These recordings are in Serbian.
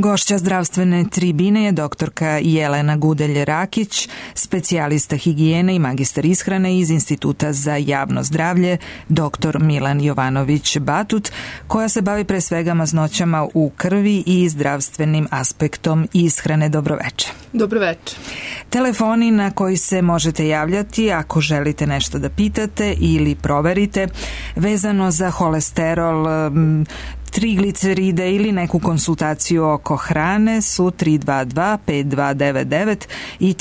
Gošća zdravstvene tribine je doktorka Jelena Gudelj-Rakić, specijalista higijene i magistar ishrane iz Instituta za javno zdravlje, dr. Milan Jovanović-Batut, koja se bavi pre svega masnoćama u krvi i zdravstvenim aspektom ishrane. Dobroveče. Dobroveče. Telefoni na koji se možete javljati ako želite nešto da pitate ili proverite vezano za holesterol, trigliceride ili neku konsultaciju oko hrane su 322-5299 i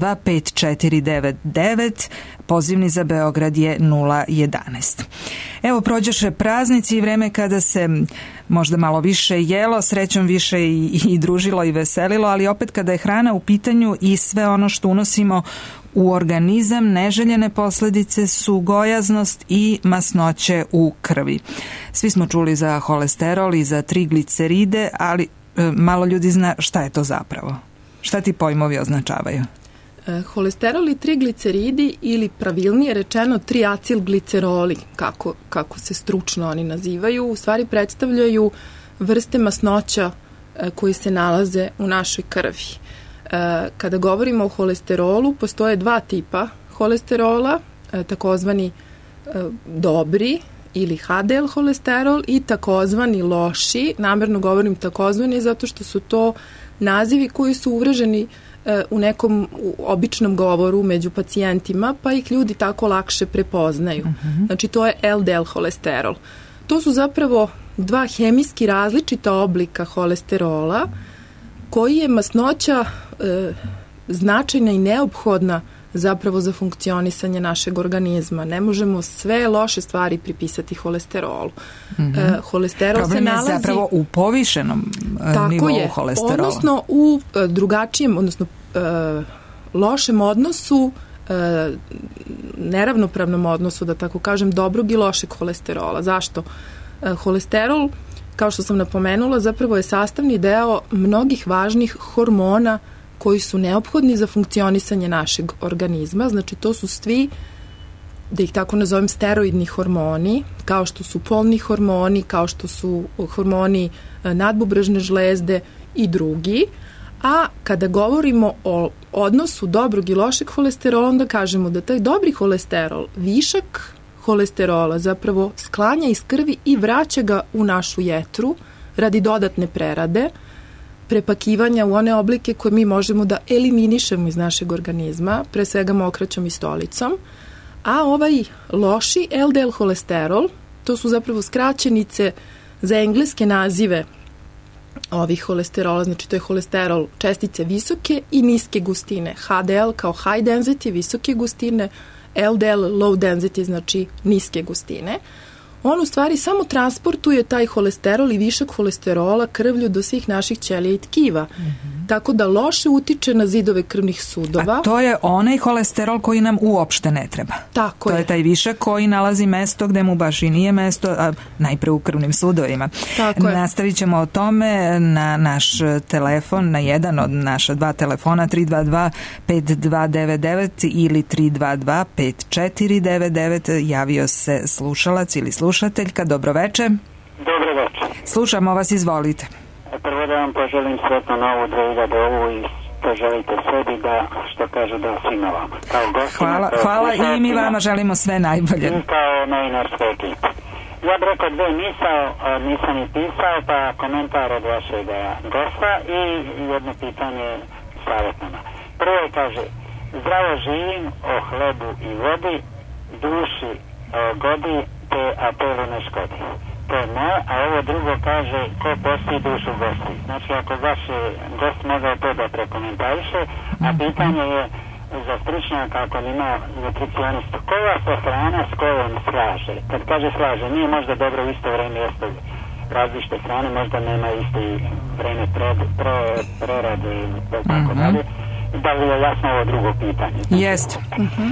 322-5499. Pozivni za Beograd je 011. Evo, prođeše praznici i vreme kada se možda malo više jelo, srećom više i družilo i veselilo, ali opet kada je hrana u pitanju i sve ono što unosimo u organizam, neželjene posledice su gojaznost i masnoće u krvi. Svi smo čuli za holesterol i za trigliceride, ali malo ljudi zna šta je to zapravo. Šta ti pojmovi označavaju? Holesterol i trigliceridi, ili pravilnije rečeno triacilgliceroli, kako se stručno oni nazivaju, u stvari predstavljaju vrste masnoća koji se nalaze u našoj krvi. Kada govorimo o holesterolu, postoje dva tipa holesterola, takozvani dobri ili HDL holesterol i takozvani loši. Namerno govorim takozvani zato što su to nazivi koji su uvreženi u nekom običnom govoru među pacijentima, pa ih ljudi tako lakše prepoznaju. Znači, to je LDL holesterol. To su zapravo dva hemijski različita oblika holesterola, koji je masnoća značajna i neophodna zapravo za funkcionisanje našeg organizma. Ne možemo sve loše stvari pripisati holesterolu. Holesterol problem se nalazi... je zapravo u povišenom nivou holesterola. Odnosno u drugačijem, odnosno lošem odnosu, neravnopravnom odnosu, da tako kažem, dobrog i lošeg holesterola. Zašto? Holesterol, kao što sam napomenula, zapravo je sastavni deo mnogih važnih hormona koji su neophodni za funkcionisanje našeg organizma. Znači, to su svi, da ih tako nazovem, steroidni hormoni, kao što su polni hormoni, kao što su hormoni nadbubrežne žlezde i drugi. A kada govorimo o odnosu dobrog i lošeg holesterola, onda kažemo da taj dobri holesterol, višak holesterola, zapravo sklanja iz krvi i vraća ga u našu jetru radi dodatne prerade, prepakivanja u one oblike koje mi možemo da eliminišemo iz našeg organizma, pre svega mokraćom i stolicom. A ovaj loši LDL holesterol, to su zapravo skraćenice za engleske nazive ovih holesterola, znači to je holesterol čestice visoke i niske gustine. HDL kao high density, visoke gustine, LDL low density, znači niske gustine. On u stvari samo transportuje taj holesterol i višak holesterola krvlju do svih naših ćelija i tkiva. Tako da loše utiče na zidove krvnih sudova. A to je onaj holesterol koji nam uopšte ne treba. Tako to je taj višak koji nalazi mesto gde mu baš i nije mesto, a najpre u krvnim sudovima. Nastavit ćemo o tome na naš telefon, na jedan od naša dva telefona, 322-5299 ili 322-5499. Javio se slušalac ili slušateljka. Dobroveče. Dobroveče. Slušamo vas, izvolite. Prvo da vam poželim sretno novu 2000 i poželite sebi da, što kažu, da svima vama. Hvala i mi vama želimo sve najbolje. I kao novinarska ekipa. Ja bih rekao dve misao, nisam i pisao, pa komentar od vašeg gosta i jedno pitanje savjetnama. Prvo je, kaže, zdravo živim o hlebu i vodi, duši godi, te apelu ne škodi. To je moje, a ovo drugo kaže, ko posti dušu gosti. Znači, ako vaš gost mogao to da prekomentariše, a pitanje je za stručnjaka, ako ima nutricionista, koja se hrana s kojom slaže? Kad kaže slaže, nije možda dobro u isto vreme jeste različite hrane, možda nema isto i vreme prerade i tako dalje. Da li je jasno ovo drugo pitanje? Jest.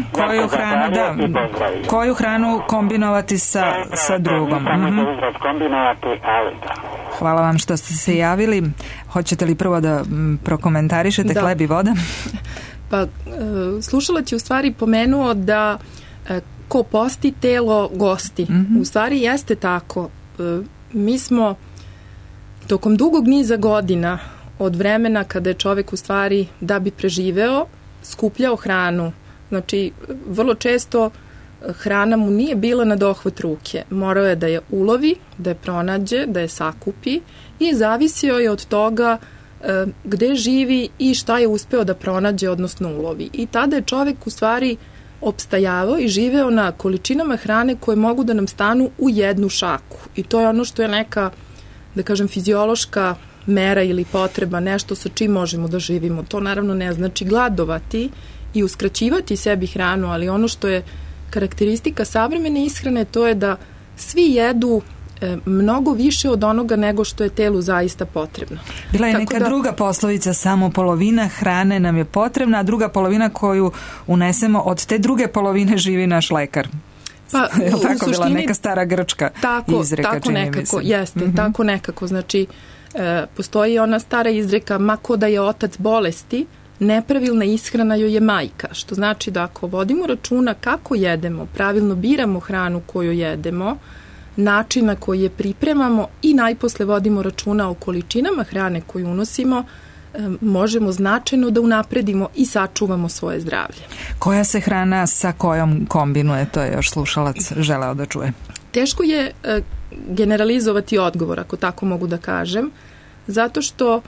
Koju hranu kombinovati sa drugom? Kombinovati, ali da. Hvala vam što ste se javili. Hoćete li prvo da prokomentarišete hleb i voda? Pa, slušalac je u stvari pomenuo da ko posti, telo gosti. U stvari jeste tako. Mi smo tokom dugog niza godina od vremena kada je čovek u stvari da bi preživeo skupljao hranu. Znači, vrlo često hrana mu nije bila na dohvat ruke. Morao je da je ulovi, da je pronađe, da je sakupi i zavisio je od toga gde živi i šta je uspeo da pronađe, odnosno ulovi. I tada je čovek u stvari opstajavao i živeo na količinama hrane koje mogu da nam stanu u jednu šaku. I to je ono što je neka, da kažem, fiziološka mera ili potreba, nešto sa čim možemo da živimo. To naravno ne znači gladovati i uskraćivati sebi hranu, ali ono što je karakteristika savremene ishrane to je da svi jedu mnogo više od onoga nego što je telu zaista potrebno. Bila je neka druga poslovica, samo polovina hrane nam je potrebna, a druga polovina koju unesemo, od te druge polovine živi naš lekar. Pa, u tako suštini, bila neka stara grčka izreka, tako nekako, jeste, tako nekako. Znači, postoji ona stara izreka, ma ko da je otac bolesti, nepravilna ishrana joj je majka, što znači da ako vodimo računa kako jedemo, pravilno biramo hranu koju jedemo, način na koji je pripremamo i najposle vodimo računa o količinama hrane koju unosimo, možemo značajno da unapredimo i sačuvamo svoje zdravlje. Koja se hrana sa kojom kombinuje? To je još slušalac želeo da čuje. Teško je generalizovati odgovor, ako tako mogu da kažem, zato što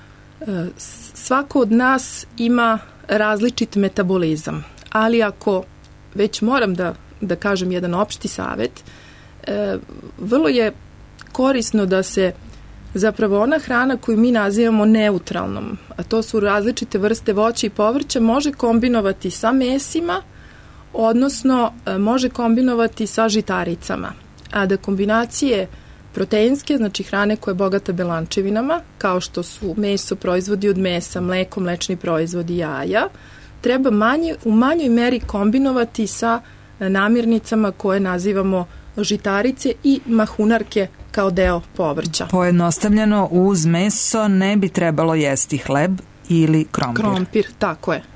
svako od nas ima različit metabolizam, ali ako već moram da kažem jedan opšti savet, vrlo je korisno da se zapravo ona hrana koju mi nazivamo neutralnom, a to su različite vrste voća i povrća, može kombinovati sa mesima, odnosno može kombinovati sa žitaricama, a da kombinacije proteinske, znači hrane koja je bogata belančevinama, kao što su meso, proizvodi od mesa, mleko, mlečni proizvodi, jaja, treba u manjoj meri kombinovati sa namirnicama koje nazivamo žitarice i mahunarke kao deo povrća. Pojednostavljeno, uz meso ne bi trebalo jesti hleb ili krompir. Krompir, tako je.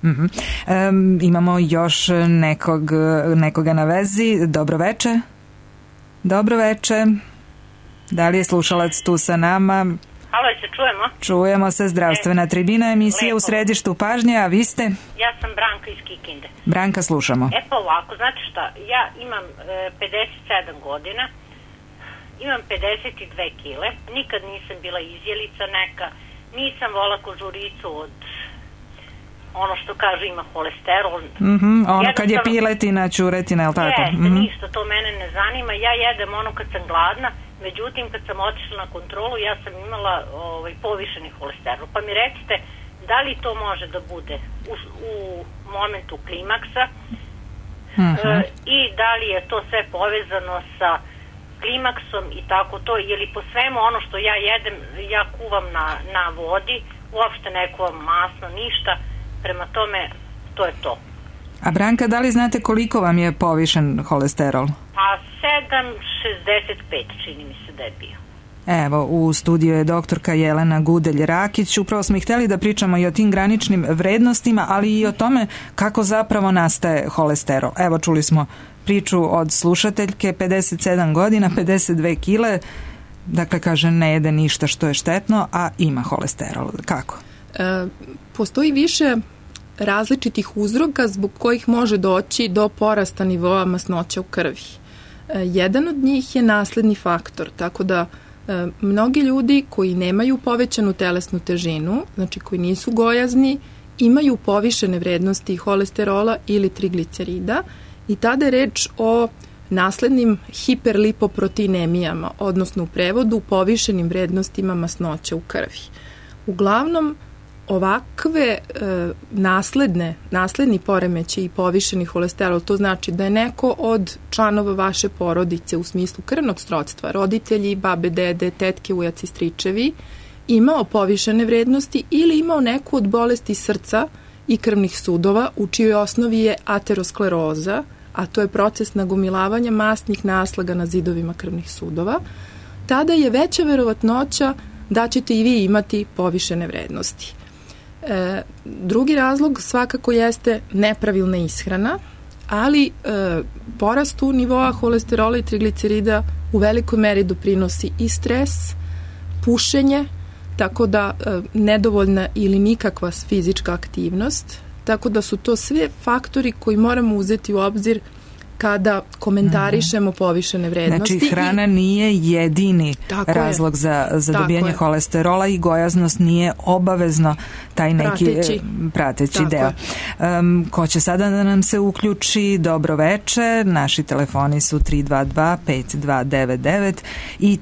Imamo još nekoga na vezi. Dobro veče. Dobro veče. Da li je slušalac tu sa nama? Halo, se čujemo? Čujemo se, zdravstvena tribina, emisija u središtu pažnje, a vi ste? Ja sam Branka iz Kikinde. Branka, slušamo. Pa ovako, znate šta, ja imam 57 godina, imam 52 kile, nikad nisam bila izjelica neka, nisam vola kožuricu od ono što kažu ima holesterol. Ono kad je piletina, ćuretina, je li tako? Jeste, ništa, to mene ne zanima, ja jedem ono kad sam gladna. Međutim, kad sam otišla na kontrolu, ja sam imala povišeni holesterol. Pa mi recite, da li to može da bude u momentu klimaksa i da li je to sve povezano sa klimaksom i tako to, ili po svemu ono što ja jedem, ja kuvam na vodi, uopšte ne kuvam masno, ništa, prema tome to je to. A Branka, da li znate koliko vam je povišen holesterol? Pa 7,65 čini mi se da je bio. Evo, u studiju je doktorka Jelena Gudelj-Rakić. Upravo smo htjeli da pričamo i o tim graničnim vrednostima, ali i o tome kako zapravo nastaje holesterol. Evo, čuli smo priču od slušateljke, 57 godina, 52 kile, dakle kaže ne jede ništa što je štetno, a ima holesterol. Kako? Postoji više različitih uzroka zbog kojih može doći do porasta nivoa masnoća u krvi. Jedan od njih je nasledni faktor, tako da mnogi ljudi koji nemaju povećanu telesnu težinu, znači koji nisu gojazni, imaju povišene vrednosti holesterola ili triglicerida i tada je reč o naslednim hiperlipoproteinemijama, odnosno u prevodu povišenim vrednostima masnoća u krvi. Uglavnom, ovakve nasledni poremeći i povišeni holesterol, to znači da je neko od članova vaše porodice u smislu krvnog srodstva, roditelji, babe, dede, tetke, ujaci, stričevi, imao povišene vrednosti ili imao neku od bolesti srca i krvnih sudova u čijoj osnovi je ateroskleroza, a to je proces nagomilavanja masnih naslaga na zidovima krvnih sudova, tada je veća verovatnoća da ćete i vi imati povišene vrednosti. Drugi razlog svakako jeste nepravilna ishrana, ali porastu nivoa holesterola i triglicerida u velikoj meri doprinosi i stres, pušenje, tako da nedovoljna ili nikakva fizička aktivnost, tako da su to sve faktori koji moramo uzeti u obzir kada komentarišemo povišene vrednosti. Znači, hrana nije jedini razlog za dobijanje holesterola i gojaznost nije obavezno taj neki prateći deo. Ko će sada da nam se uključi? Dobro veče, naši telefoni su 322-5299 i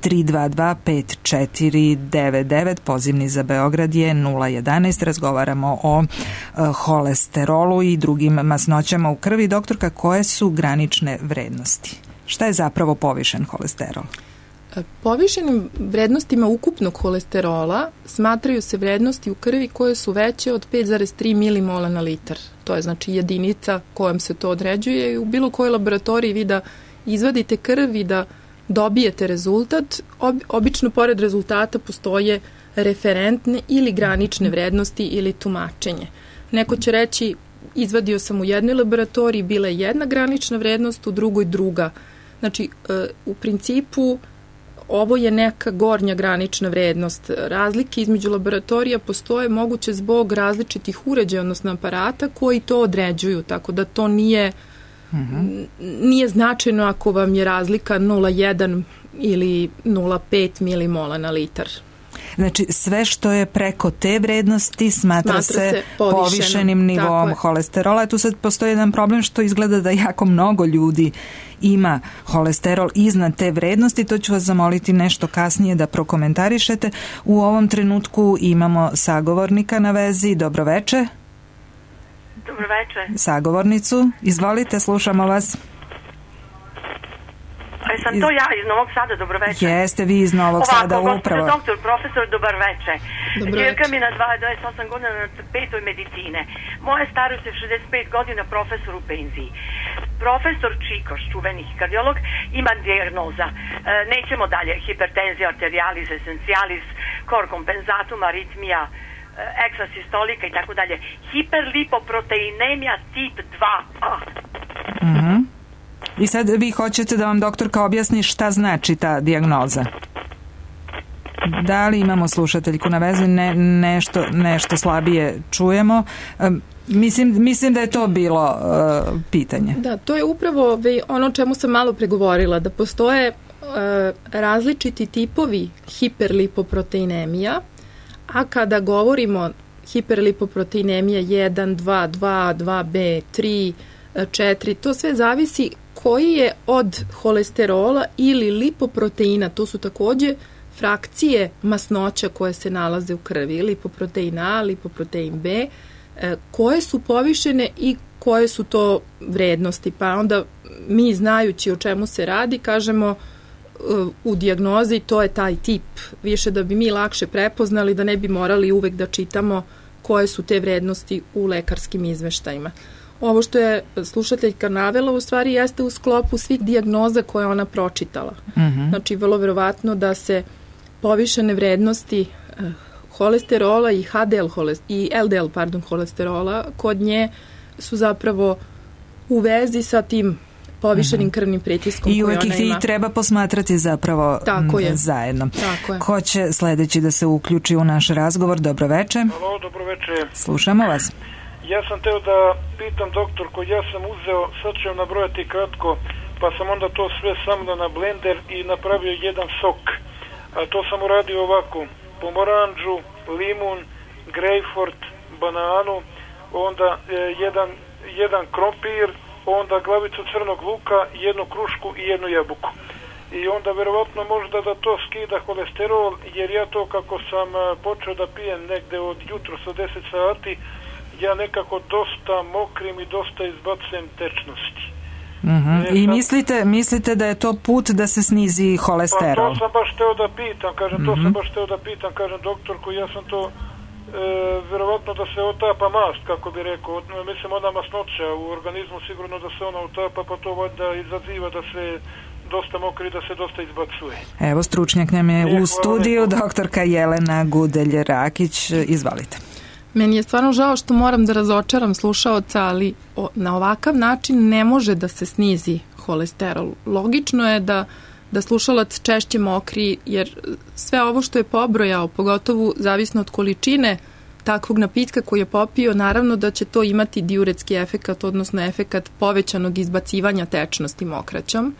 322-5499, pozivni za Beograd je 011, razgovaramo o holesterolu i drugim masnoćama u krvi. Doktorka, koje su granične vrednosti? Šta je zapravo povišen holesterol? Povišenim vrednostima ukupnog holesterola smatraju se vrednosti u krvi koje su veće od 5,3 milimola na litar. To je znači jedinica kojom se to određuje i u bilo kojoj laboratoriji vi da izvadite krv i da dobijete rezultat, obično pored rezultata postoje referentne ili granične vrednosti ili tumačenje. Neko će reći izvadio sam u jednoj laboratoriji, bila je jedna granična vrednost, u drugoj druga. Znači, u principu ovo je neka gornja granična vrednost. Razlike između laboratorija postoje moguće zbog različitih uređaja, odnosno aparata koji to određuju, tako da to nije značajno ako vam je razlika 0,1 ili 0,5 milimola na litar. Znači, sve što je preko te vrednosti smatra se povišenim nivom holesterola. Tu sad postoji jedan problem što izgleda da jako mnogo ljudi ima holesterol iznad te vrednosti. To ću vas zamoliti nešto kasnije da prokomentarišete. U ovom trenutku imamo sagovornika na vezi. Dobro veče. Dobro veče. Sagovornicu. Izvolite, slušamo vas. Sam to ja iz Novog Sada, dobro večer. Jeste vi iz Novog Sada, upravo. Doktor, profesor, dobar večer. Čirka mi na 28 godina na 5. medicine. Moja starost je 65 godina, profesor u penziji. Profesor Čikoš, čuveni kardiolog, ima dijagnoza. Nećemo dalje. Hipertenzija, arterialis, essentialis, kor kompenzatum, aritmija, eksasistolika i tako dalje. Hiperlipoproteinemija tip 2A. I sad vi hoćete da vam doktorka objasni šta znači ta dijagnoza? Da li imamo slušateljku na vezi? Nešto slabije čujemo. Mislim da je to bilo pitanje. Da, to je upravo ono čemu sam malo pregovorila, da postoje različiti tipovi hiperlipoproteinemija, a kada govorimo hiperlipoproteinemija 1, 2, 2, 2B, 3, 4, to sve zavisi koji je od holesterola ili lipoproteina, to su takođe frakcije masnoća koje se nalaze u krvi, lipoprotein A, lipoprotein B, koje su povišene i koje su to vrednosti. Pa onda mi, znajući o čemu se radi, kažemo u dijagnozi to je taj tip, više da bi mi lakše prepoznali, da ne bi morali uvek da čitamo koje su te vrednosti u lekarskim izveštajima. Ovo što je slušateljka navela u stvari jeste u sklopu svih dijagnoza koje ona pročitala. Znači, vrlo verovatno da se povišene vrednosti holesterola i LDL holesterola kod nje su zapravo u vezi sa tim povišenim krvnim pritiskom koji ona ima. I uvek ih treba posmatrati zapravo zajedno. Ko će sledeći da se uključi u naš razgovor? Dobro veče. Halo, dobro veče. Slušamo vas. Ja sam teo da pitam doktorko, ja sam uzeo, sad ću nabrojati kratko, pa sam onda to sve samlo na blender i napravio jedan sok. A to sam uradio ovako: pomoranđu, limun, grejpfrut, bananu, onda jedan krompir, onda glavicu crnog luka, jednu krušku i jednu jabuku. I onda verovatno možda da to skida holesterol, jer ja to kako sam počeo da pijem negde od jutros od 10 sati, ja nekako dosta mokrim i dosta izbacujem tečnosti. I mislite da je to put da se snizi holesterol? Pa to sam baš teo da pitam, kažem doktorku, ja sam to verovatno da se otapa mast, kako bi rekao, mislim ona masnoća u organizmu, sigurno da se ona otapa, pa to valjda izaziva da se dosta mokri, da se dosta izbacuje. Evo, stručnjak nam je u studiju, doktorka Jelena Gudelj-Rakić, izvalite. Meni je stvarno žao što moram da razočaram slušaoca, ali na ovakav način ne može da se snizi holesterol. Logično je da da slušalac češće mokri, jer sve ovo što je pobrojao, pogotovo zavisno od količine takvog napitka koji je popio, naravno da će to imati diuretski efekat, odnosno efekat povećanog izbacivanja tečnosti mokraćom.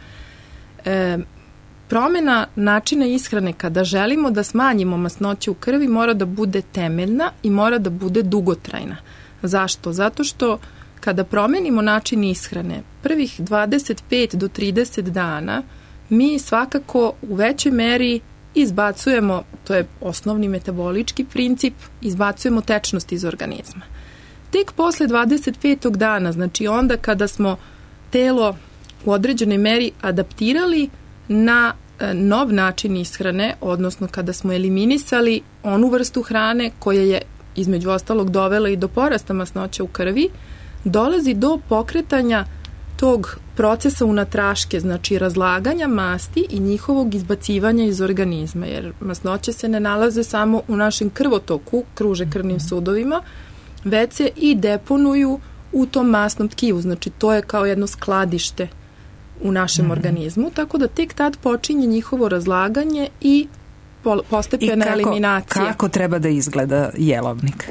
Promena načina ishrane kada želimo da smanjimo masnoće u krvi mora da bude temeljna i mora da bude dugotrajna. Zašto? Zato što kada promenimo način ishrane, prvih 25 do 30 dana mi svakako u većoj meri izbacujemo, to je osnovni metabolički princip, izbacujemo tečnost iz organizma. Tek posle 25. dana, znači onda kada smo telo u određenoj meri adaptirali na nov način ishrane, odnosno kada smo eliminisali onu vrstu hrane koja je između ostalog dovela i do porasta masnoća u krvi, dolazi do pokretanja tog procesa unatraške, znači razlaganja masti i njihovog izbacivanja iz organizma, jer masnoće se ne nalaze samo u našem krvotoku, kruže krvnim sudovima, već se i deponuju u tom masnom tkivu, znači to je kao jedno skladište u našem organizmu, tako da tek tad počinje njihovo razlaganje i postepena eliminacija. Kako treba da izgleda jelovnik?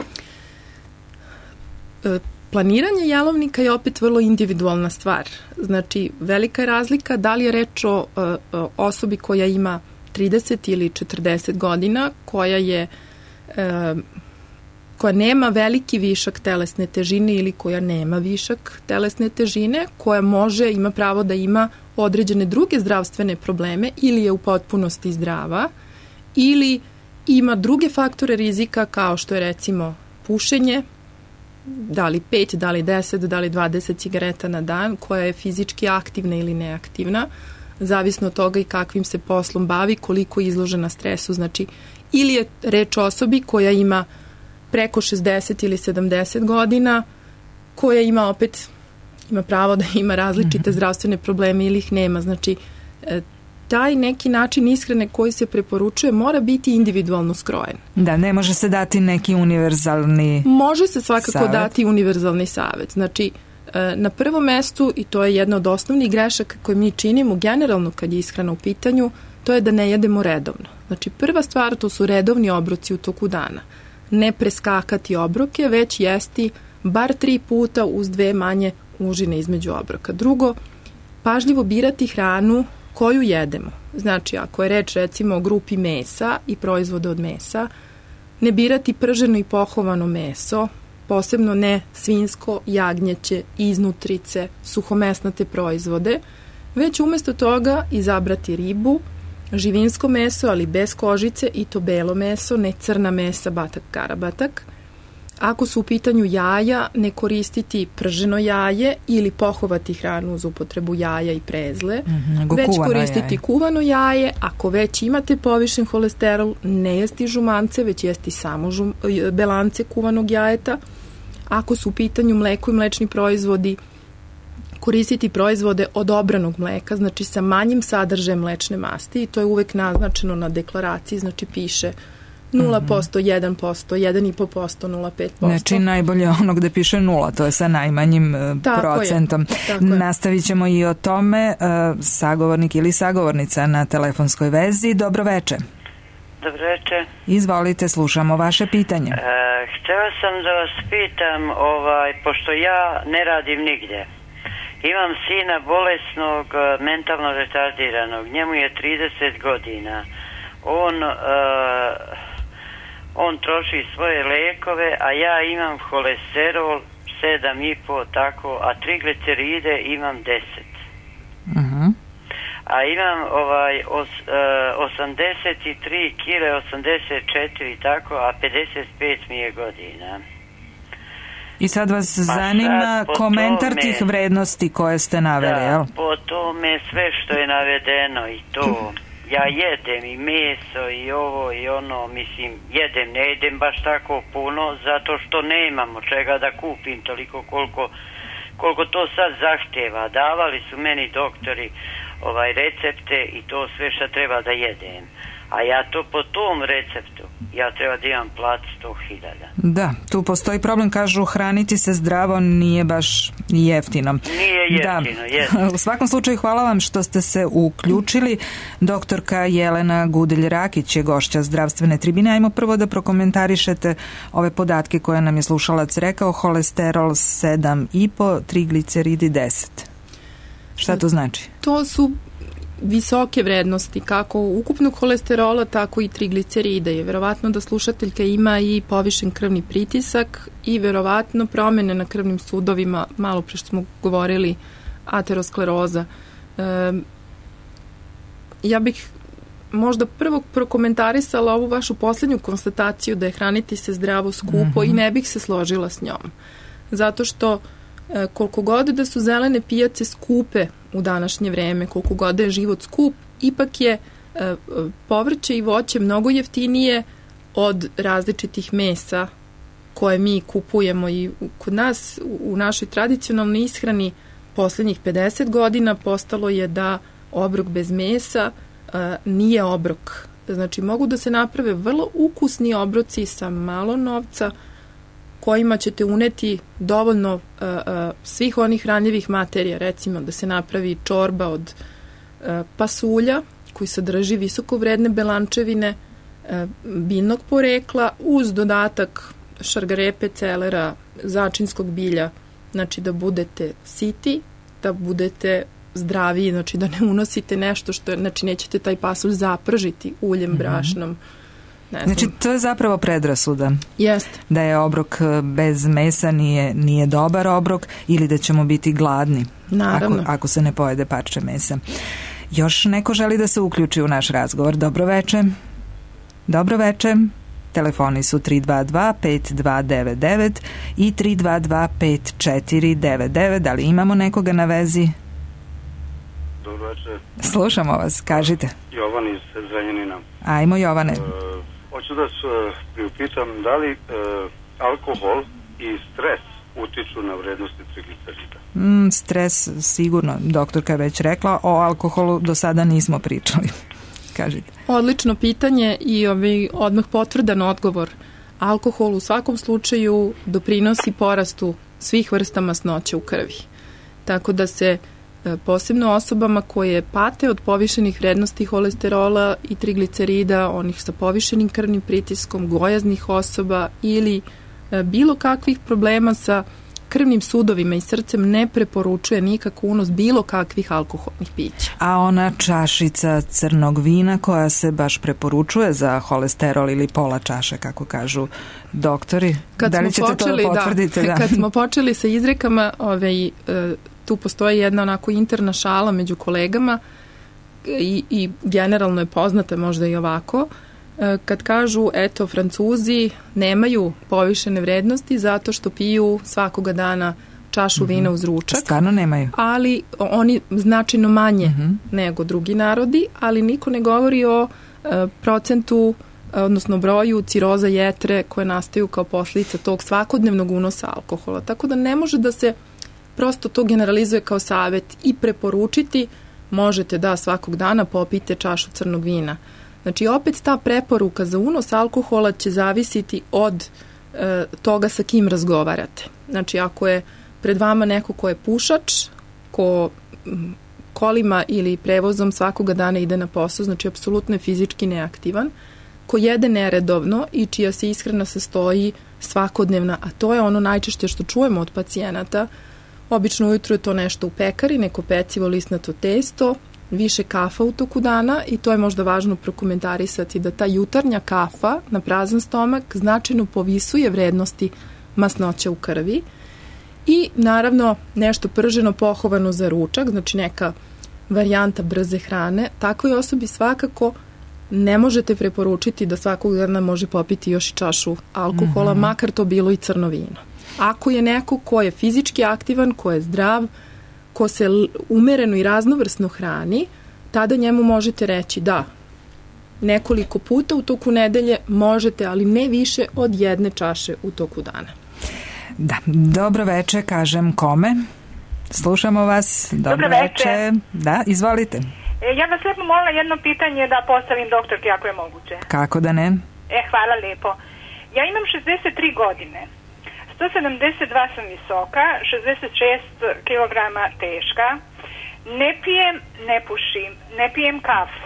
Planiranje jelovnika je opet vrlo individualna stvar. Znači, velika je razlika da li je reč o osobi koja ima 30 ili 40 godina, koja nema veliki višak telesne težine ili koja nema višak telesne težine, koja ima pravo da ima određene druge zdravstvene probleme ili je u potpunosti zdrava, ili ima druge faktore rizika kao što je recimo pušenje, da li 5, da li 10, da li 20 cigareta na dan, koja je fizički aktivna ili neaktivna, zavisno od toga i kakvim se poslom bavi, koliko je izložena stresu. Znači, ili je reč o osobi koja ima preko 60 ili 70 godina, koja ima pravo da ima različite zdravstvene probleme ili ih nema. Znači, taj neki način ishrane koji se preporučuje mora biti individualno skrojen. Da, ne može se dati neki univerzalni Može se svakako dati univerzalni savet. Znači, na prvom mestu, i to je jedna od osnovnih grešaka koje mi činimo generalno kad je ishrana u pitanju, to je da ne jedemo redovno. Znači, prva stvar to su redovni obroci u toku dana. Ne preskakati obroke, već jesti bar 3 puta uz 2 manje užine između obroka. Drugo, pažljivo birati hranu koju jedemo. Znači, ako je reč recimo o grupi mesa i proizvoda od mesa, ne birati prženo i pohovano meso, posebno ne svinjsko, jagnjeće, iznutrice, suhomesnate proizvode, već umesto toga izabrati ribu, živinsko meso, ali bez kožice, i to belo meso, ne crna mesa, batak, karabatak. Ako su u pitanju jaja, ne koristiti prženo jaje ili pohovati hranu uz upotrebu jaja i prezle, već koristiti kuvano jaje. Ako već imate povišen holesterol, ne jesti žumance, već jesti samo belance kuvanog jajeta. Ako su u pitanju mleko i mlečni proizvodi, koristiti proizvode od obranog mleka, znači sa manjim sadržajem mlečne masti, i to je uvek naznačeno na deklaraciji, znači piše 0%, 1%, 1,5%, 0,5%. Znači najbolje ono gde piše 0, to je sa najmanjim procentom. Nastavit ćemo i o tome. Sagovornik ili sagovornica na telefonskoj vezi. Dobro veče. Dobro veče. Izvolite, slušamo vaše pitanje. Hteo sam da vas pitam, pošto ja ne radim nigde. Imam sina bolesnog, mentalno retardiranog. Njemu je 30 godina. On troši svoje lekove, a ja imam holesterol 7,5 tako, a trigliceride imam 10. A imam 83 kile, 84 tako, a 55 mi je godina. I sad vas zanima komentar tih vrednosti koje ste naveli, jel? Da, po tome sve što je navedeno i to. Ja jedem i meso i ovo i ono, mislim, ne jedem baš tako puno, zato što nemamo čega da kupim toliko koliko to sad zahtjeva. Davali su meni doktori recepte i to sve što treba da jedem. A ja to po tom receptu, ja treba da imam plat 100.000. Da, tu postoji problem, kažu hraniti se zdravo nije baš jeftino. Nije jeftino, da. U svakom slučaju hvala vam što ste se uključili. Doktorka Jelena Gudelj-Rakić je gošća Zdravstvene tribine. Ajmo prvo da prokomentarišete ove podatke koje nam je slušalac rekao. Holesterol 7,5, trigliceridi 10. Šta to znači? To su visoke vrednosti, kako ukupnog holesterola, tako i triglicerida. Je verovatno da slušateljka ima i povišen krvni pritisak i verovatno promene na krvnim sudovima, malo pre što smo govorili, ateroskleroza. Ja bih možda prvo prokomentarisala ovu vašu poslednju konstataciju da je hraniti se zdravo skupo i ne bih se složila s njom. Zato što koliko god da su zelene pijace skupe u današnje vreme, koliko god da je život skup, ipak je povrće i voće mnogo jeftinije od različitih mesa koje mi kupujemo i kod nas u našoj tradicionalnoj ishrani poslednjih 50 godina postalo je da obrok bez mesa nije obrok. Znači mogu da se naprave vrlo ukusni obroci sa malo novca kojima ćete uneti dovoljno svih onih hranljivih materija, recimo da se napravi čorba od pasulja koji sadrži visoko vredne belančevine biljnog porekla uz dodatak šargarepe, celera, začinskog bilja, znači da budete siti, da budete zdraviji, znači da ne unosite nešto što, znači nećete taj pasulj zapržiti uljem, brašnom. Znači, to je zapravo predrasuda. Jeste. Da je obrok bez mesa nije dobar obrok ili da ćemo biti gladni. Naravno. Ako se ne pojede parče mesa. Još neko želi da se uključi u naš razgovor. Dobro veče. Dobro veče. Telefoni su 322-5299 i 322-5499. Da li imamo nekoga na vezi? Dobro večer. Slušamo vas, kažite. Jovan iz Zrenjanina. Ajmo, Jovane. Hoću da se priupitam da li alkohol i stres utiču na vrednosti triglicerida? Stres sigurno, doktorka je već rekla, o alkoholu do sada nismo pričali. Kažite. Odlično pitanje i odmah potvrdan odgovor. Alkohol u svakom slučaju doprinosi porastu svih vrsta masnoće u krvi. Tako da se posebno osobama koje pate od povišenih vrednosti holesterola i triglicerida, onih sa povišenim krvnim pritiskom, gojaznih osoba ili bilo kakvih problema sa krvnim sudovima i srcem ne preporučuje nikako unos bilo kakvih alkoholnih pića. A ona čašica crnog vina koja se baš preporučuje za holesterol ili pola čaše, kako kažu doktori? Da li ćete to da potvrdite? Da. Kad smo počeli sa izrekama, tu postoji jedna onako interna šala među kolegama i generalno je poznata možda i ovako, kad kažu, eto, Francuzi nemaju povišene vrednosti zato što piju svakoga dana čašu vina uz ručak. Stvarno nemaju. Ali oni značajno manje nego drugi narodi, ali niko ne govori o procentu, odnosno broju ciroza jetre koje nastaju kao posljedica tog svakodnevnog unosa alkohola. Tako da ne može da se prosto to generalizuje kao savet i preporučiti, možete da svakog dana popijete čašu crnog vina. Znači, opet ta preporuka za unos alkohola će zavisiti od toga sa kim razgovarate. Znači, ako je pred vama neko ko je pušač, ko kolima ili prevozom svakoga dana ide na posao, znači apsolutno je fizički neaktivan, ko jede neredovno i čija se ishrana sastoji svakodnevna, a to je ono najčešće što čujemo od pacijenata. Obično ujutru je to nešto u pekari, neko pecivo, lisnato testo, više kafa u toku dana i to je možda važno prokomentarisati da ta jutarnja kafa na prazan stomak značajno povisuje vrednosti masnoća u krvi i naravno nešto prženo pohovano za ručak, znači neka varijanta brze hrane. Takvoj osobi svakako ne možete preporučiti da svakog dana može popiti još i čašu alkohola, makar to bilo i crno vino. Ako je neko ko je fizički aktivan, ko je zdrav, ko se umereno i raznovrsno hrani, tada njemu možete reći da nekoliko puta u toku nedelje možete, ali ne više od jedne čaše u toku dana. Da, dobro veče, kažem kome? Slušamo vas. Dobro veče. Da, izvolite. Ja vas lijepo molila jedno pitanje da postavim doktorki ako je moguće. Kako da ne? Hvala lijepo. Ja imam 63 godine. 172 sam visoka, 66 kg teška. Ne pijem, ne pušim, ne pijem kafu.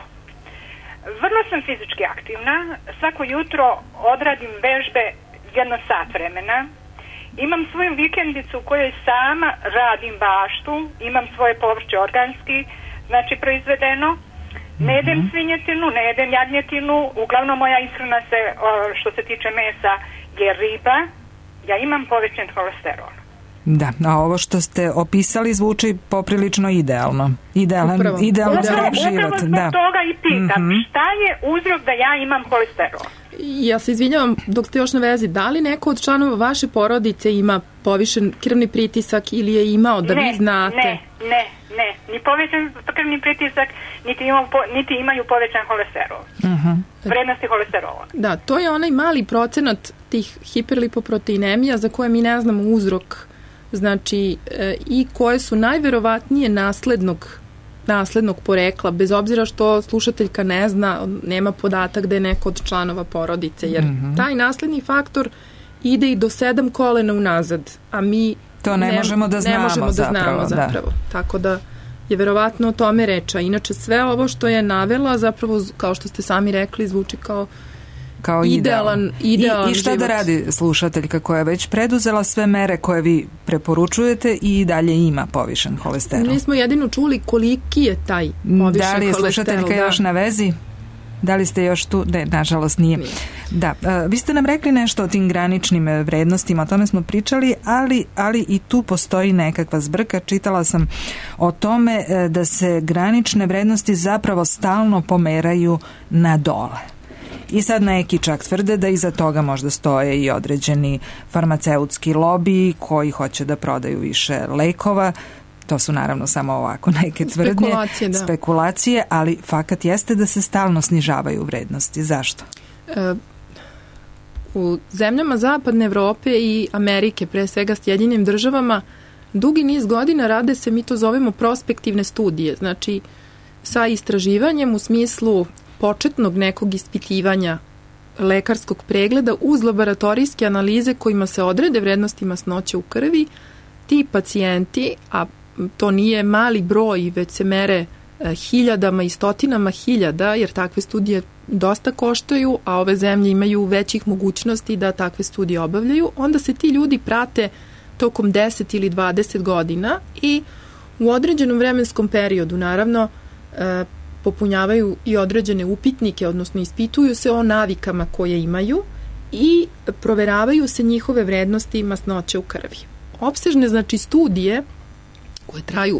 Vrlo sam fizički aktivna. Svako jutro odradim vežbe 1 sat vremena. Imam svoju vikendicu u kojoj sama radim baštu. Imam svoje povrće organski, znači proizvedeno. Ne jedem svinjetinu, ne jedem jagnjetinu. Uglavnom moja ishrana se, što se tiče mesa, je riba. Ja imam povećan holesterol. Da, a ovo što ste opisali zvuči poprilično idealno. Idealno zdrav život. Upravo zbog toga i pitam, šta je uzrok da ja imam holesterol? Ja se izvinjavam, dok ste još na vezi, da li neko od članova vaše porodice ima povišen krvni pritisak ili je imao, da vi znate? Ne. Ni povećan krvni pritisak, niti imaju povećan holesterol. Vrednosti holesterola. Da, to je onaj mali procenat tih hiperlipoproteinemija za koje mi ne znamo uzrok, znači i koje su najverovatnije naslednog porekla, bez obzira što slušateljka ne zna, nema podatak da je neko od članova porodice, jer taj nasledni faktor ide i do 7 kolena unazad, a mi to ne možemo da znamo zapravo. Tako da je verovatno o tome reča. Inače sve ovo što je navela zapravo, kao što ste sami rekli, zvuči kao idealan I šta život. Da radi slušateljka koja je već preduzela sve mere koje vi preporučujete i dalje ima povišen holesterol? Nismo jedino čuli koliki je taj povišen holesterol. Da li je slušateljka još na vezi? Da li ste još tu? Ne, nažalost nije. Da, vi ste nam rekli nešto o tim graničnim vrednostima, o tome smo pričali, ali i tu postoji nekakva zbrka. Čitala sam o tome da se granične vrednosti zapravo stalno pomeraju na dole. I sad neki čak tvrde da iza toga možda stoje i određeni farmaceutski lobiji koji hoće da prodaju više lekova. To su naravno samo ovako neke tvrdnje, spekulacije, ali fakat jeste da se stalno snižavaju vrednosti. Zašto? U zemljama Zapadne Evrope i Amerike, pre svega Sjedinjenim Državama, dugi niz godina rade se, mi to zovemo prospektivne studije, znači sa istraživanjem u smislu početnog nekog ispitivanja lekarskog pregleda uz laboratorijske analize kojima se odrede vrednosti masnoće u krvi, ti pacijenti, a to nije mali broj, već se mere hiljadama i stotinama hiljada, jer takve studije dosta koštaju, a ove zemlje imaju većih mogućnosti da takve studije obavljaju, onda se ti ljudi prate tokom 10 ili 20 godina i u određenom vremenskom periodu, naravno, popunjavaju i određene upitnike, odnosno ispituju se o navikama koje imaju i proveravaju se njihove vrednosti masnoće u krvi. Opsežne, znači, studije koje traju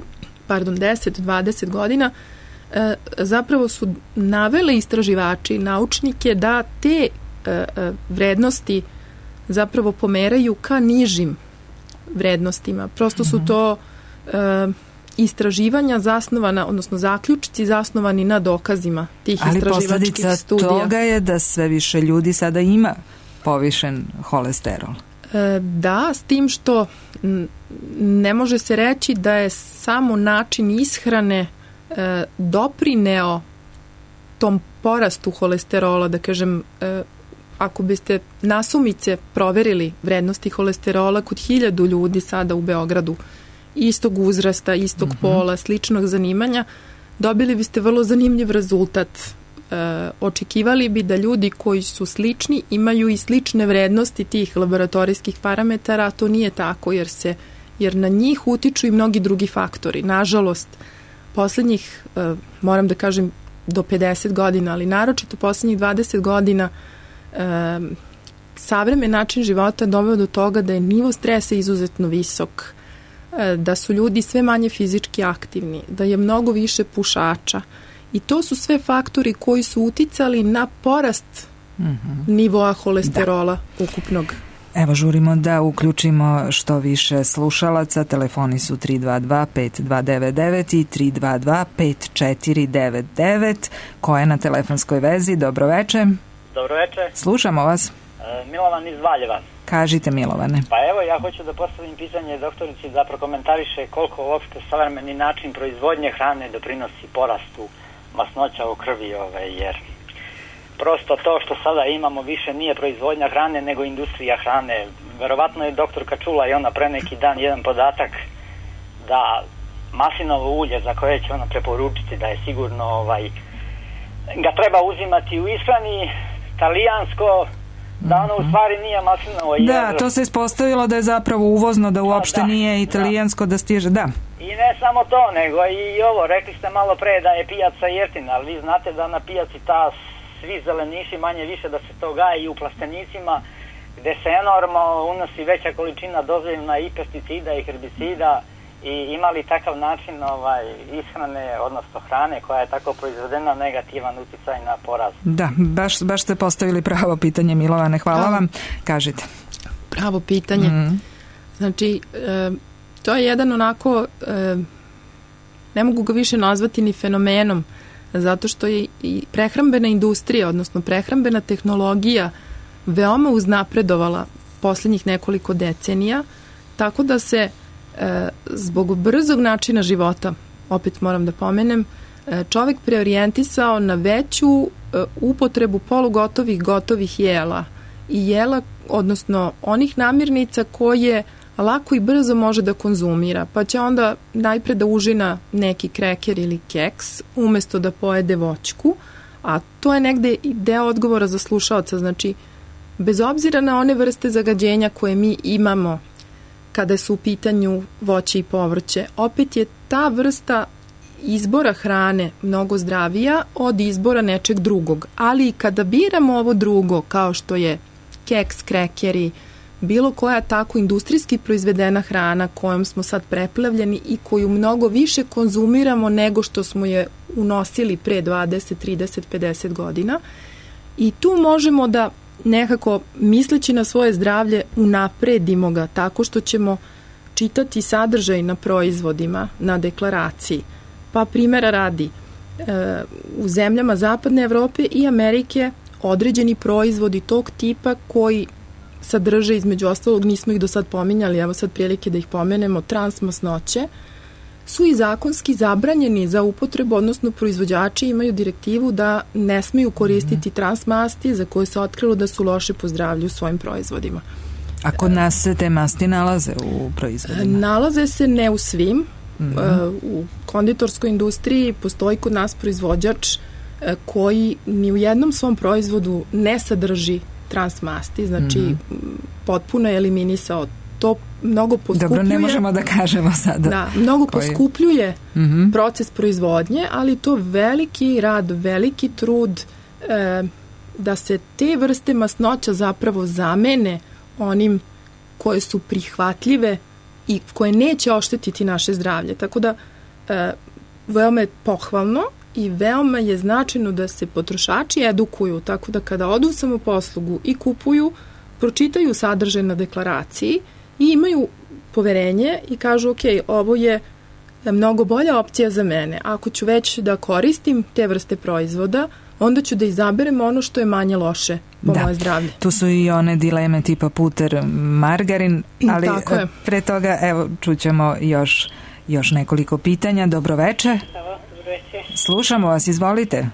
10-20 godina zapravo su navele istraživači, naučnike da te vrednosti zapravo pomeraju ka nižim vrednostima. Prosto su to istraživanja zasnovana, odnosno zaključci zasnovani na dokazima tih istraživačkih studija. Ali posljedica toga je da sve više ljudi sada ima povišen holesterol. Da, s tim što ne može se reći da je samo način ishrane doprineo tom porastu holesterola, da kažem, ako biste nasumice proverili vrednosti holesterola kod 1000 ljudi sada u Beogradu, istog uzrasta, istog pola, sličnog zanimanja, dobili biste vrlo zanimljiv rezultat. Očekivali bi da ljudi koji su slični imaju i slične vrednosti tih laboratorijskih parametara, a to nije tako jer na njih utiču i mnogi drugi faktori. Nažalost, poslednjih, moram da kažem, do 50 godina, ali naročito poslednjih 20 godina savremen način života doveo do toga da je nivo stresa izuzetno visok, da su ljudi sve manje fizički aktivni, da je mnogo više pušača i to su sve faktori koji su uticali na porast nivoa holesterola ukupnog. Evo, žurimo da uključimo što više slušalaca. Telefoni su 322-5299 i 322-5499. Ko je na telefonskoj vezi? Dobroveče. Dobroveče. Slušamo vas. Milovan iz Valjeva. Kažite, Milovane. Pa evo, ja hoću da postavim pitanje doktorici da prokomentariše koliko uopšte savremeni način proizvodnje hrane doprinosi porastu masnoća u krvi, jer prosto to što sada imamo više nije proizvodnja hrane nego industrija hrane. Verovatno je doktorka čula i ona pre neki dan jedan podatak da maslinovo ulje za koje će ona preporučiti da je sigurno ga treba uzimati u ishrani, talijansko, da ono u stvari nije maslinovo. Da, to se ispostavilo da je zapravo uvozno, da uopšte nije italijansko, da stiže, da. I ne samo to, nego i ovo, rekli ste malo pre da je pijaca jeftina, ali vi znate da na pijaci svi zeleniši manje više da se to gaje i u plastenicima, gde se enormno unosi veća količina dozvoljena i pesticida i herbicida, i imali takav način ishrane, odnosno hrane koja je tako proizvedena, negativan uticaj na porast. Da, baš ste postavili pravo pitanje, Milovane, hvala vam. Kažite. Pravo pitanje. Znači, to je jedan onako, ne mogu ga više nazvati ni fenomenom, zato što je i prehrambena industrija, odnosno prehrambena tehnologija veoma uznapredovala poslednjih nekoliko decenija, tako da se zbog brzog načina života, opet moram da pomenem, čovek preorijentisao na veću upotrebu polugotovih, gotovih jela i jela, odnosno onih namirnica koje lako i brzo može da konzumira, pa će onda najpre da užina neki kreker ili keks umesto da pojede voćku, a to je negde deo odgovora za slušaoca, znači bez obzira na one vrste zagađenja koje mi imamo kada su u pitanju voće i povrće, opet je ta vrsta izbora hrane mnogo zdravija od izbora nečeg drugog. Ali kada biramo ovo drugo, kao što je keks, krekeri, bilo koja tako industrijski proizvedena hrana kojom smo sad preplavljeni i koju mnogo više konzumiramo nego što smo je unosili pre 20, 30, 50 godina, i tu možemo da nekako, misleći na svoje zdravlje, unapredimo ga tako što ćemo čitati sadržaj na proizvodima, na deklaraciji. Pa primjera radi, u zemljama Zapadne Evrope i Amerike određeni proizvodi tog tipa koji sadrže, između ostalog, nismo ih do sad pominjali, evo sad prilike da ih pomenemo, transmasnoće, su i zakonski zabranjeni za upotrebu, odnosno proizvođači imaju direktivu da ne smeju koristiti transmasti za koje se otkrilo da su loše po zdravlju u svojim proizvodima. A kod nas se te masti nalaze u proizvodima? Nalaze se ne u svim. U konditorskoj industriji postoji kod nas proizvođač koji ni u jednom svom proizvodu ne sadrži transmasti, znači potpuno je eliminisao. To mnogo poskupljuje. Dobro, ne možemo da kažemo sada. Da, mnogo poskupljuje proces proizvodnje, ali to veliki rad, veliki trud da se te vrste masnoća zapravo zamene onim koje su prihvatljive i koje neće oštetiti naše zdravlje. Tako da veoma je pohvalno i veoma je značajno da se potrošači edukuju, tako da kada odu u samoposlugu i kupuju, pročitaju sadržaj na deklaraciji i imaju poverenje i kažu ok, ovo je mnogo bolja opcija za mene. Ako ću već da koristim te vrste proizvoda, onda ću da izaberem ono što je manje loše po moje zdravlje. Tu su i one dileme tipa puter, margarin, ali pre toga evo čućemo još nekoliko pitanja. Dobroveče. Slušamo vas, izvolite.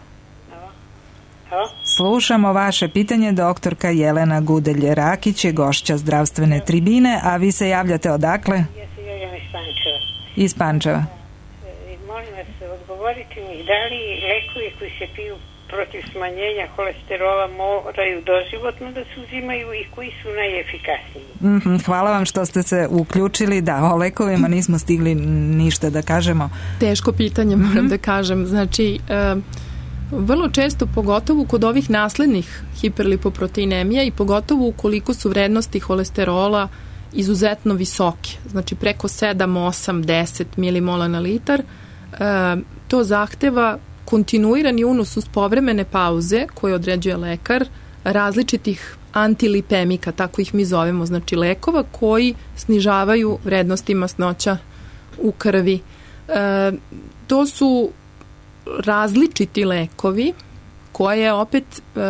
Slušamo vaše pitanje. Doktorka Jelena Gudelj-Rakić je gošća zdravstvene tribine, a vi se javljate odakle? Ja se javljam iz Pančeva. Iz Pančeva. Molim vas, odgovorite mi, da li lekovi koji se piju protiv smanjenja kolesterola moraju doživotno da se uzimaju i koji su najefikasniji? Hvala vam što ste se uključili. Da, o lekovima nismo stigli ništa da kažemo. Teško pitanje, moram da kažem. Znači, vrlo često, pogotovo kod ovih naslednih hiperlipoproteinemija i pogotovo ukoliko su vrednosti holesterola izuzetno visoke, znači preko 7, 8, 10 milimola na litar, to zahteva kontinuirani unos uz povremene pauze koje određuje lekar različitih antilipemika, tako ih mi zovemo, znači lekova koji snižavaju vrednosti masnoća u krvi. To su različiti lekovi koje opet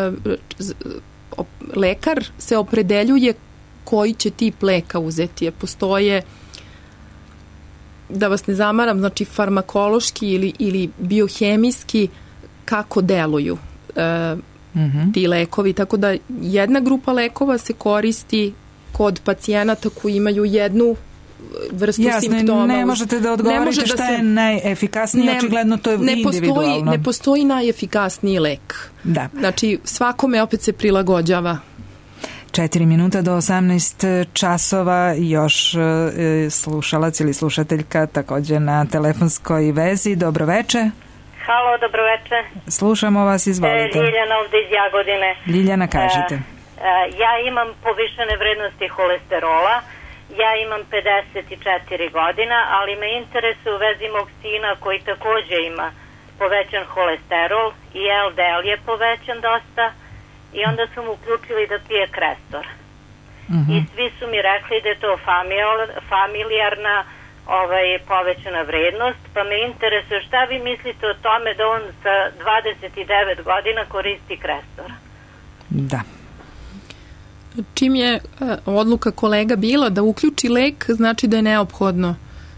lekar se opredeljuje koji će tip leka uzeti. Postoje, da vas ne zamaram, znači farmakološki ili biohemijski kako deluju ti lekovi. Tako da jedna grupa lekova se koristi kod pacijenata koji imaju jednu vrstu simptoma. Jasno, ne možete da odgovorite šta je najefikasnije, očigledno to je individualno. Ne postoji najefikasniji lek. Da. Znači, svakome opet se prilagođava. 4 minuta do 18 časova, još slušalac ili slušateljka također na telefonskoj vezi. Dobro veče. Halo, dobro veče. Slušamo vas, izvolite. Ljiljana ovde iz Jagodine. Ljiljana, kažite. Ja imam povišene vrednosti holesterola. Ja imam 54 godina, ali me interesuje u vezi mog sina koji također ima povećan holesterol i LDL je povećan dosta i onda su mu uključili da pije Krestor. I svi su mi rekli da je to familijarna povećana vrednost, pa me interesuje šta vi mislite o tome da on sa 29 godina koristi Krestor. Da. Čim je odluka kolega bila da uključi lek, znači da je neophodno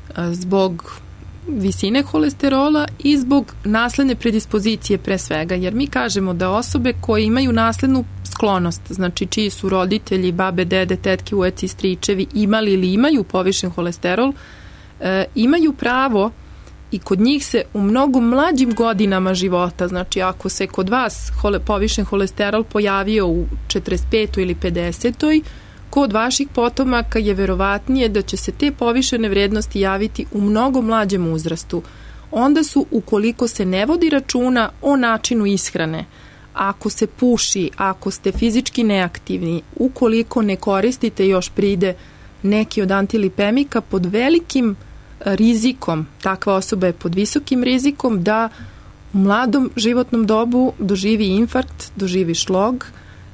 zbog visine holesterola i zbog nasledne predispozicije pre svega, jer mi kažemo da osobe koje imaju naslednu sklonost, znači čiji su roditelji, babe, dede, tetke, ujeci, stričevi imali ili imaju povišen holesterol, imaju pravo i kod njih se u mnogo mlađim godinama života, znači ako se kod vas povišen holesterol pojavio u 45. ili 50. kod vaših potomaka je verovatnije da će se te povišene vrednosti javiti u mnogo mlađem uzrastu. Onda su, ukoliko se ne vodi računa o načinu ishrane, ako se puši, ako ste fizički neaktivni, ukoliko ne koristite još pride neki od antilipemika, pod velikim rizikom, takva osoba je pod visokim rizikom da u mladom životnom dobu doživi infarkt, doživi šlog,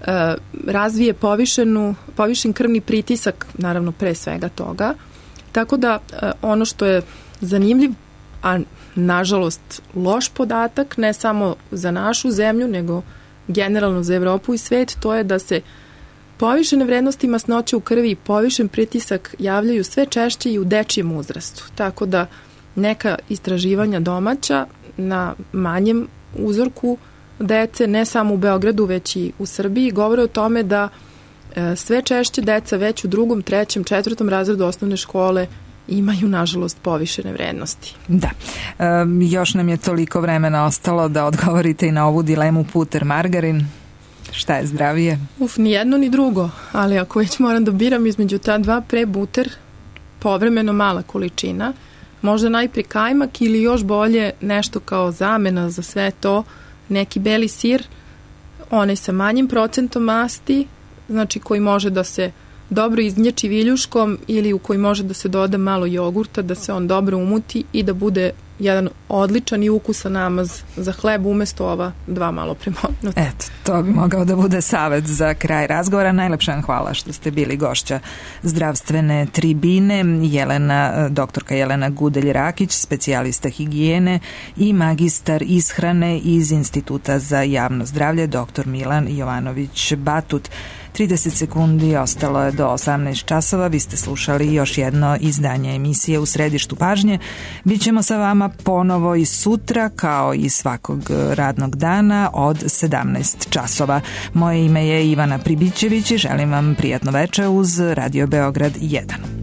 razvije povišen krvni pritisak, naravno pre svega toga. Tako da ono što je zanimljiv, a nažalost loš podatak, ne samo za našu zemlju, nego generalno za Evropu i svet, to je da se povišene vrednosti masnoće u krvi i povišen pritisak javljaju sve češće i u dečijem uzrastu. Tako da neka istraživanja domaća na manjem uzorku dece, ne samo u Beogradu, već i u Srbiji, govore o tome da sve češće deca već u 2., 3., 4. razredu osnovne škole imaju, nažalost, povišene vrednosti. Da. Još nam je toliko vremena ostalo da odgovorite i na ovu dilemu puter margarin. Šta je zdravije? Ni jedno ni drugo, ali ako već moram da biram između ta dva, pre buter, povremeno mala količina, možda najpre kajmak ili još bolje nešto kao zamena za sve to, neki beli sir, onaj sa manjim procentom masti, znači koji može da se dobro iznjači viljuškom ili u koji može da se doda malo jogurta, da se on dobro umuti i da bude jedan odličan i ukusan namaz za hleb umesto ova dva malo premotnuta. Eto, to bi mogao da bude savet za kraj razgovora. Najlepša vam hvala što ste bili gošća zdravstvene tribine. Doktorka Jelena Gudelj-Rakić, specijalista higijene i magistar ishrane iz Instituta za javno zdravlje, dr. Milan Jovanović-Batut. 30 sekundi ostalo je do 18 časova. Vi ste slušali još jedno izdanje emisije U središtu pažnje. Bićemo sa vama ponovo i sutra, kao i svakog radnog dana od 17 časova. Moje ime je Ivana Pribićević i želim vam prijatno veče uz Radio Beograd 1.